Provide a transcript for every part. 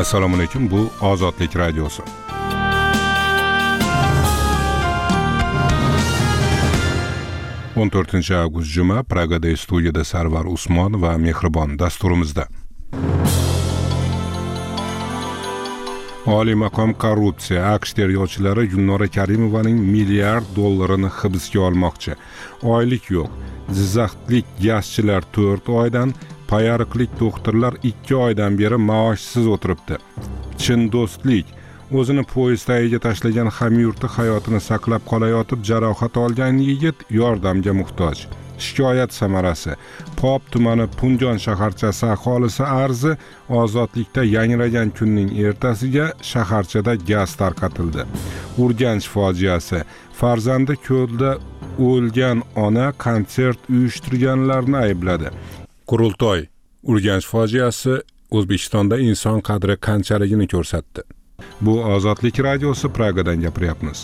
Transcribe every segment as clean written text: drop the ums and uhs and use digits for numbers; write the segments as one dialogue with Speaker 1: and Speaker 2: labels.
Speaker 1: Assalomu alaykum, bu Ozodlik radiosi. o'n 14-avgust juma, Pragada studiyada Sarvar Usmon va Mehribon dasturimizda. Oliy maqom korrupsiya. AQSh tergovchilari Gulnora Karimovaning milliard dollarini hibsga olmoqchi. Oylik yo'q. Jizzaxlik gazchilar 4 oydan, payariqlik doktorlar 2 oydan beri maoshsiz o'tiribdi. Chin do'stlik. O'zini poyezd tagiga tashlagan hamyurti hayotini saqlab qolayotib jarohat olgan yigit yordamga muhtoj. Shikoyat samarasi. Pop tumani Punjon shaharchasi aholisi arzi ozodlikda yangragan kunning ertasiga shaharchada gaz tarqatildi. Urganch fojiasi. Farzandi ko'lda o'lgan ona konsert uyushtirganlarni aybladi. Qurultoy. Urganch fojiasi O'zbekistonda inson qadri qanchaligini ko'rsatdi. Bu Ozodlik radiosi, Pragadan gapiryapmiz.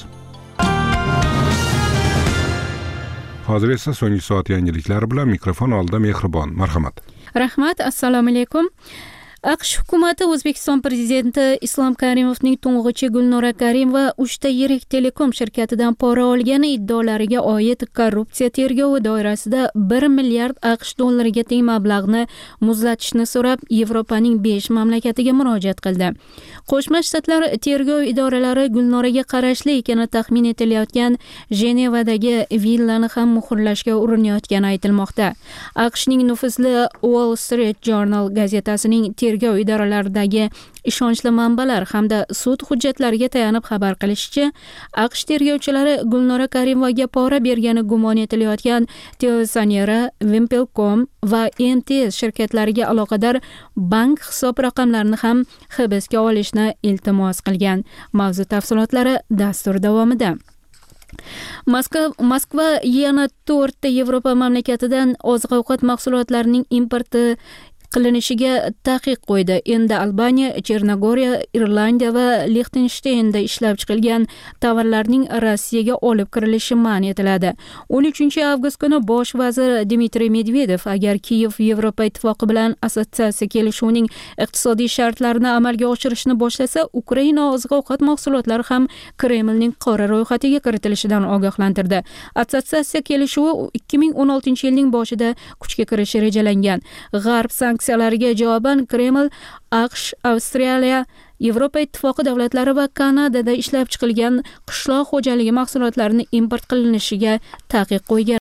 Speaker 1: Hozir esa so'nggi soat yangiliklari bilan mikrofon oldida Mehribon. Marhamat.
Speaker 2: Rahmat, assalomu alaykum. AQSh hukumati O'zbekiston prezidenti Islom Karimovning to'ng'ichi Gulnora Karimova 3 ta yirik telekom shirkatidan pora olgani iddaolariga oid korrupsiya tergovi doirasida 1 milliard AQSh dollariga teng mablag'ni muzlatishni so'rab Yevropaning 5 mamlakatiga murojaat qildi. Qo'shma Shtatlar tergov idoralari Gulnoraga qarashli ekani taxmin etilayotgan Jenevadagi villani ham muhrlashga urinayotgani aytilmoqda. AQShning nufuzli Wall Street Journal gazetasining tergov idoralaridagi ishonchli manbalar hamda sud hujjatlariga tayanib xabar qilishicha, AQSh tergovchilari Gulnora Karimovaga pora bergani gumon etilayotgan Teosonera, Wimpelcom va NTS shirkatlariga aloqador bank hisob raqamlarini ham hibsga olishni iltimos qilgan. Mavzu tafsilotlari dastur davomida. Moskva yana 4 ta Yevropa mamlakatidan oziq-ovqat mahsulotlarining importi qilinishiga taqiq qo'ydi. Endi Albaniya, Chernogoriya, Irlandiya va Liechtensteinda ishlab chiqilgan tovarlarning Rossiyaga olib kirilishi man etiladi. 13-avgust kuni bosh vazir Dmitriy Medvedev agar Kiyev Yevropa ittifoqi bilan assotsiatsiya kelishuvining iqtisodiy shartlarini amalga oshirishni boshlasa, Ukraina oziq-ovqat mahsulotlari ham Kremlning qora ro'yxatiga kiritilishidan ogohlantirdi. Assotsiatsiya kelishuvi 2016-yilning boshida kuchga kirishi rejalangan. G'arb sanksiyalariga javoban Kreml AQSh, Avstraliya, Yevropa ittifoqi davlatlari va Kanadada ishlab chiqilgan qishloq xo'jaligi mahsulotlarini import qilinishiga taqiq qo'ygan.